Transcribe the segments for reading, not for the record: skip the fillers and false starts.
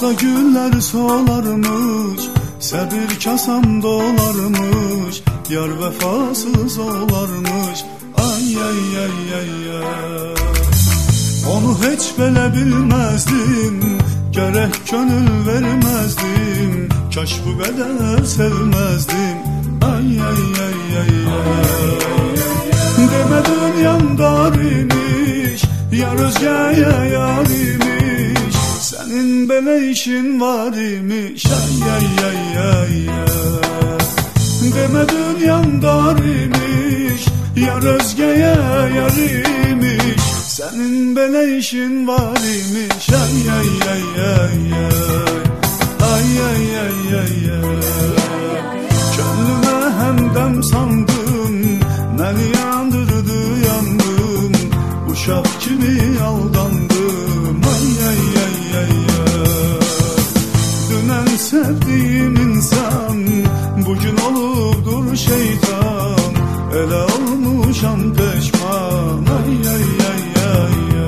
Orada güller solarmış, səbir kasam dolarmış, yar vəfasız olarmış. Ay ay ay ay ay. Onu heç belə bilməzdim, gərək könül verməzdim, kaş bu qədər sevməzdim. Ay ay ay ay ay. Demə dünyam dar imiş, yar özgəyə yar imiş, sənin belə işin var imiş. Ay ay ay ay ay. Demə dünyam dar imiş, yar özgəyə yar imiş, sənin belə işin var imiş. Ay ay ay ay ay. Ay ay ay ay ay. Könlümə həmdəm sandım, məni yandırdı yandım, uşaq kimi aldandım. Ay ay ay ay ay. Dünən sevdiyim insan bugün olubdur şeytan, elə olmuşam peşman. Ay ay ay ay ay.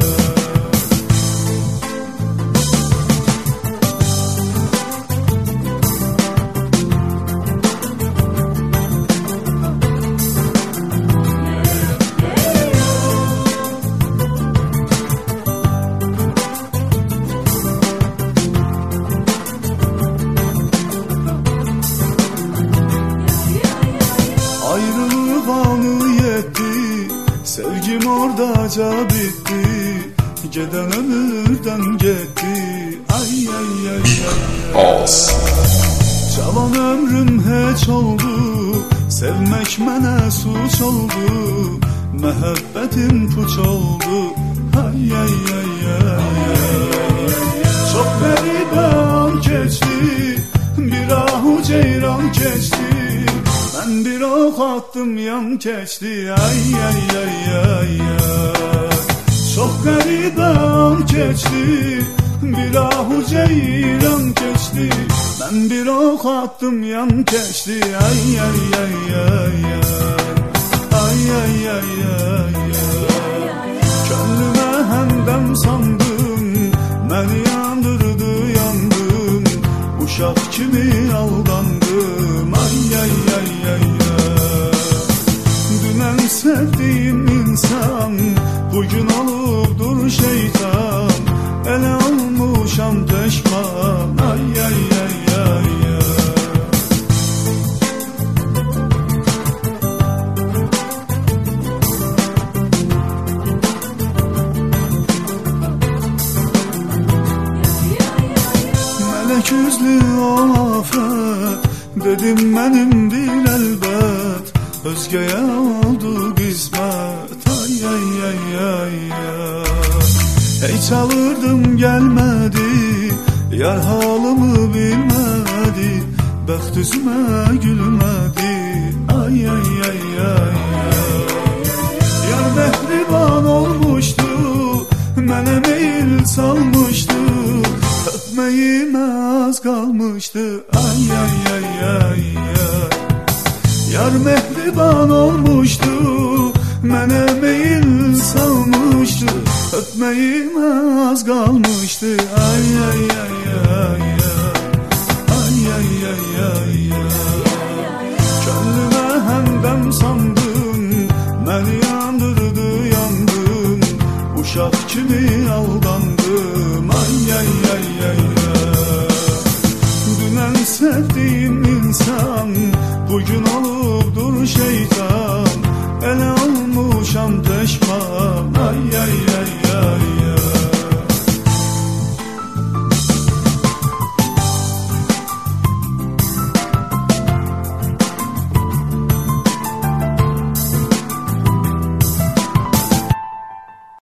Ayrılık anı yetti, sevgim oradaca bitti, geden ömürden gitti. Ay ay ay ay. Cavan ömrüm heç oldu, sevmek mənə suç oldu, məhəbbətim puç oldu. Ay ay ay ay. Çok qəribə an keçdi, bir ahu ceyran keçdi, ben bir ok attım yan keçdi. Ay ay ay ay ay. Çok qəribə an keçdi, bir ahu ceyran keçdi, ben bir ok attım yan keçdi. Ay ay ay ay ay. Ay ay ay ay ay. Könlümə həmdəm sandım, məni yandırdı yandım, uşaq kimi aldandım. Ay ay ay ay ay. Dünən sevdiyim insan bugün olubdur şeytan, elə olmuşam peşman. Ay ay ay ay ay. Melek yüzlü o afet, dedim benimdir elbet, özgeye oldu qismət. Ay ay ay ay ay. Hey çağırdım gelmedi, yar halımı bilmedi, bəxt üzümə gülmədi. Ay ay ay ay ay. Yar mehriban olmuştu, mənə meyil salmıştı, öpməyimə az qalmışdı. Ay ay ay ay ay. Yar mehriban olmuştu, mənə meyil salmıştı, öpməyimə az qalmışdı. Ay ay ay ay ay. Ay ay ay ay ay. Könlümə həmdəm sandım, məni yandırdı yandım, uşaq kimi aldandım. Ay ay ay ay ay. Dünən sevdiyim insan bugün olubdur şeytan,